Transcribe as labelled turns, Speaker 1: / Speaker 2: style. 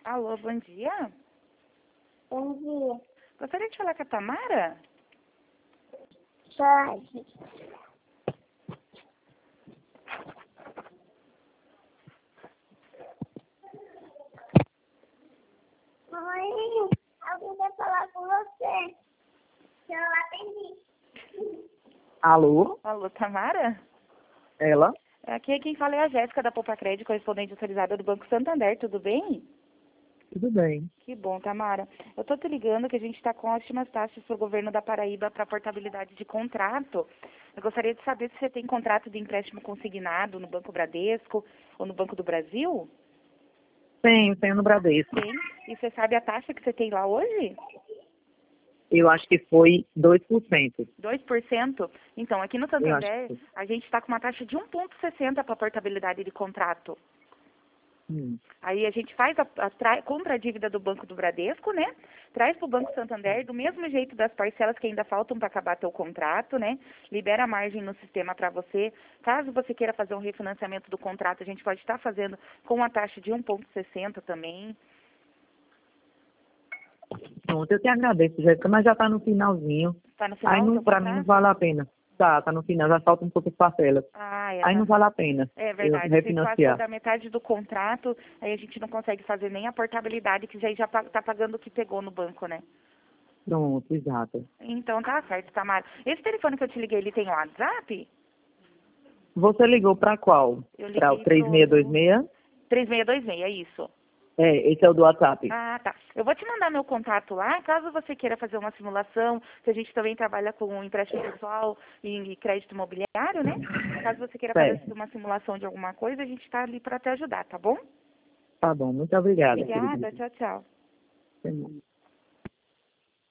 Speaker 1: Alô, bom dia.
Speaker 2: Bom dia.
Speaker 1: Gostaria de falar com a Tamara?
Speaker 2: Pode. Oi, alguém quer falar com você? Eu atendi.
Speaker 3: Alô?
Speaker 1: Alô, Tamara?
Speaker 3: Ela?
Speaker 1: Aqui quem fala é a Jéssica da Poupa Crédito, correspondente autorizada do Banco Santander, tudo bem?
Speaker 3: Tudo bem.
Speaker 1: Que bom, Tamara. Eu tô te ligando que a gente está com ótimas taxas para o governo da Paraíba para portabilidade de contrato. Eu gostaria de saber se você tem contrato de empréstimo consignado no Banco Bradesco ou no Banco do Brasil?
Speaker 3: Tenho no Bradesco.
Speaker 1: Tem. E você sabe a taxa que você tem lá hoje?
Speaker 3: Eu acho que foi 2%.
Speaker 1: 2%? Então, aqui no
Speaker 3: Eu acho
Speaker 1: Santander,
Speaker 3: que foi.
Speaker 1: a gente está com uma taxa de 1,60 para portabilidade de contrato. Aí a gente faz compra a dívida do Banco do Bradesco, né? Traz para o Banco Santander, do mesmo jeito das parcelas que ainda faltam para acabar teu contrato, né? Libera a margem no sistema para você. Caso você queira fazer um refinanciamento do contrato, a gente pode estar fazendo com a taxa de 1,60 também.
Speaker 3: Pronto, eu te agradeço, Jéssica, mas já está no finalzinho.
Speaker 1: Tá no final
Speaker 3: Aí
Speaker 1: do
Speaker 3: não,
Speaker 1: teu
Speaker 3: para mim não
Speaker 1: contrato?
Speaker 3: vale a pena. Tá no final, já faltam um pouco de parcelas.
Speaker 1: Ah,
Speaker 3: Aí
Speaker 1: tá.
Speaker 3: não vale a pena
Speaker 1: É
Speaker 3: eu
Speaker 1: verdade, se passou
Speaker 3: refinanciar.
Speaker 1: da metade do contrato, aí a gente não consegue fazer nem a portabilidade, que já está pagando o que pegou no banco, né?
Speaker 3: Pronto, exato.
Speaker 1: Então tá certo, Tamara. Esse telefone que eu te liguei, ele tem WhatsApp?
Speaker 3: Você ligou para qual?
Speaker 1: Eu
Speaker 3: Para o
Speaker 1: liguei pro
Speaker 3: 3626?
Speaker 1: 3626, é isso.
Speaker 3: É, esse é o do WhatsApp.
Speaker 1: Ah, tá. Eu vou te mandar meu contato lá, caso você queira fazer uma simulação, que a gente também trabalha com empréstimo pessoal e crédito imobiliário, né? Caso você queira fazer
Speaker 3: Certo.
Speaker 1: uma simulação de alguma coisa, a gente está ali para te ajudar, tá bom?
Speaker 3: Tá bom, muito obrigada,
Speaker 1: Obrigada,
Speaker 3: querida.
Speaker 1: tchau, tchau.
Speaker 3: Até mais.